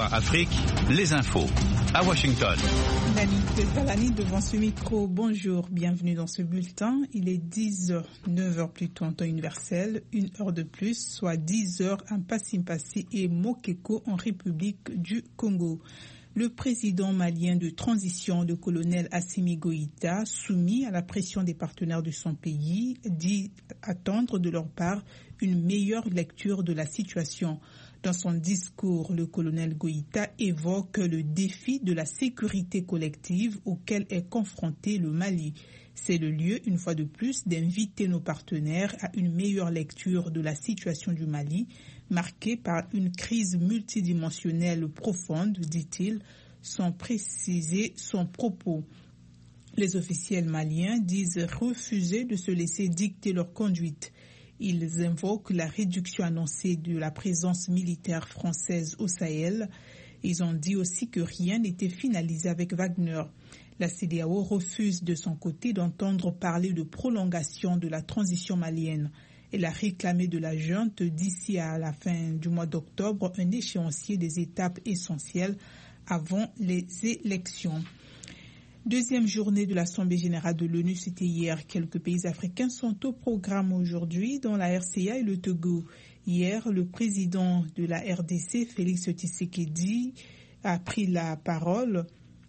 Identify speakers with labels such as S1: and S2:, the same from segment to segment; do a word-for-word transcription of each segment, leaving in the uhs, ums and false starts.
S1: Voix Afrique, les infos. À Washington.
S2: Nani Talani devant ce micro. Bonjour, bienvenue dans ce bulletin. Il est dix heures, neuf heures plutôt en temps universel, une heure de plus, soit dix heures en Passimpassi et Mokeko en République du Congo. Le président malien de transition, le colonel Assimi Goïta, soumis à la pression des partenaires de son pays, dit attendre de leur part une meilleure lecture de la situation. Dans son discours, le colonel Goïta évoque le défi de la sécurité collective auquel est confronté le Mali. C'est le lieu, une fois de plus, d'inviter nos partenaires à une meilleure lecture de la situation du Mali, marquée par une crise multidimensionnelle profonde, dit-il, sans préciser son propos. Les officiels maliens disent refuser de se laisser dicter leur conduite. Ils invoquent la réduction annoncée de la présence militaire française au Sahel. Ils ont dit aussi que rien n'était finalisé avec Wagner. La C D A O refuse de son côté d'entendre parler de prolongation de la transition malienne. Elle a réclamé de la junte d'ici à la fin du mois d'octobre un échéancier des étapes essentielles avant les élections. Deuxième journée de l'Assemblée générale de l'ONU, c'était hier. Quelques pays africains sont au programme aujourd'hui, dont la R C A et le Togo. Hier, le président de la R D C, Félix Tshisekedi, a pris la parole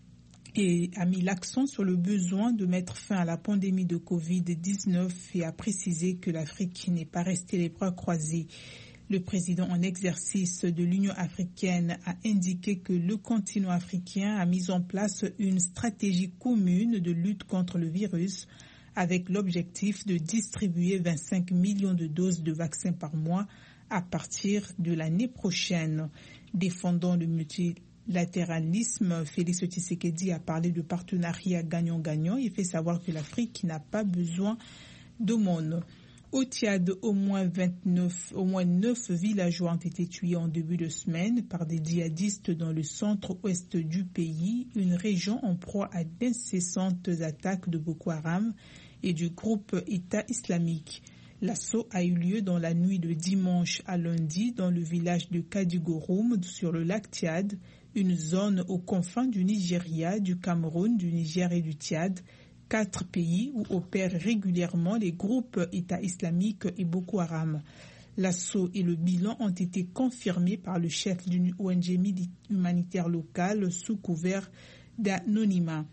S2: et a mis l'accent sur le besoin de mettre fin à la pandémie de covid dix-neuf et a précisé que l'Afrique n'est pas restée les bras croisés. Le président en exercice de l'Union africaine a indiqué que le continent africain a mis en place une stratégie commune de lutte contre le virus avec l'objectif de distribuer vingt-cinq millions de doses de vaccins par mois à partir de l'année prochaine. Défendant le multilatéralisme, Félix Tshisekedi a parlé de partenariat gagnant-gagnant et fait savoir que l'Afrique n'a pas besoin d'aumône. Au Tchad, au moins vingt-neuf, au moins neuf villageois ont été tués en début de semaine par des djihadistes dans le centre-ouest du pays, une région en proie à d'incessantes attaques de Boko Haram et du groupe État islamique. L'assaut a eu lieu dans la nuit de dimanche à lundi dans le village de Kadigoroum sur le lac Tchad, une zone aux confins du Nigeria, du Cameroun, du Niger et du Tchad. Quatre pays où opèrent régulièrement les groupes État islamique et Boko Haram. L'assaut et le bilan ont été confirmés par le chef d'une O N G humanitaire locale sous couvert d'anonymat.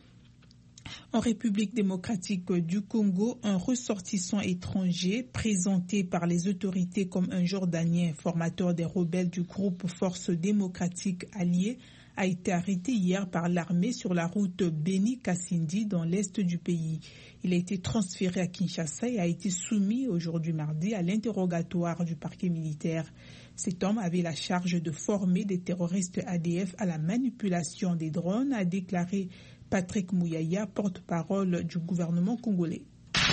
S2: En République démocratique du Congo, un ressortissant étranger présenté par les autorités comme un Jordanien formateur des rebelles du groupe Force démocratique alliée a été arrêté hier par l'armée sur la route Beni-Kassindi dans l'est du pays. Il a été transféré à Kinshasa et a été soumis aujourd'hui mardi à l'interrogatoire du parquet militaire. Cet homme avait la charge de former des terroristes A D F à la manipulation des drones, a déclaré Patrick Mouyaya, porte-parole du gouvernement congolais.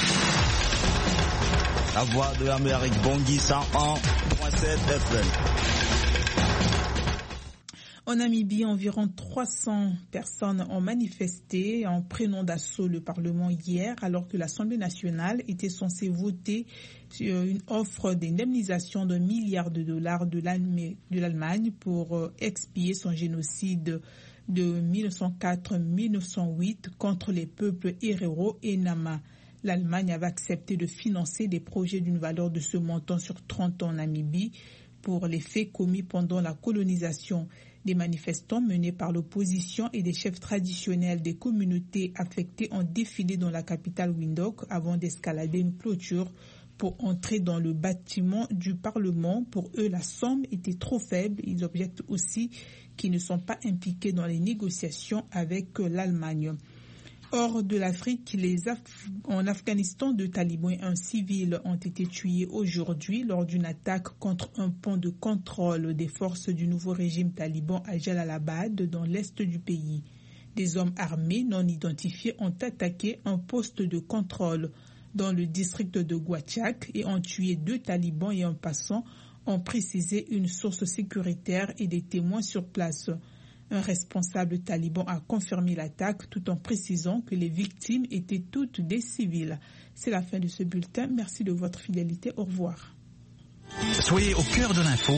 S3: La voix de l'Amérique, Bangui cent un virgule sept F M.
S2: En Namibie, environ trois cents personnes ont manifesté en prenant d'assaut le Parlement hier, alors que l'Assemblée nationale était censée voter sur une offre d'indemnisation d'un milliard de dollars de l'Allemagne pour expier son génocide de mille neuf cent quatre à mille neuf cent huit contre les peuples Herero et Nama. L'Allemagne avait accepté de financer des projets d'une valeur de ce montant sur trente ans en Namibie pour les faits commis pendant la colonisation. Des manifestants menés par l'opposition et des chefs traditionnels des communautés affectées ont défilé dans la capitale Windhoek avant d'escalader une clôture pour entrer dans le bâtiment du Parlement. Pour eux, la somme était trop faible. Ils objectent aussi qu'ils ne sont pas impliqués dans les négociations avec l'Allemagne. Hors de l'Afrique, les Af- en Afghanistan, deux talibans et un civil ont été tués aujourd'hui lors d'une attaque contre un pont de contrôle des forces du nouveau régime taliban à Jalalabad, dans l'est du pays. Des hommes armés non identifiés ont attaqué un poste de contrôle dans le district de Gouachak et ont tué deux talibans et un passant, ont précisé une source sécuritaire et des témoins sur place. Un responsable taliban a confirmé l'attaque tout en précisant que les victimes étaient toutes des civils. C'est la fin de ce bulletin. Merci de votre fidélité. Au revoir.
S1: Soyez au cœur de l'info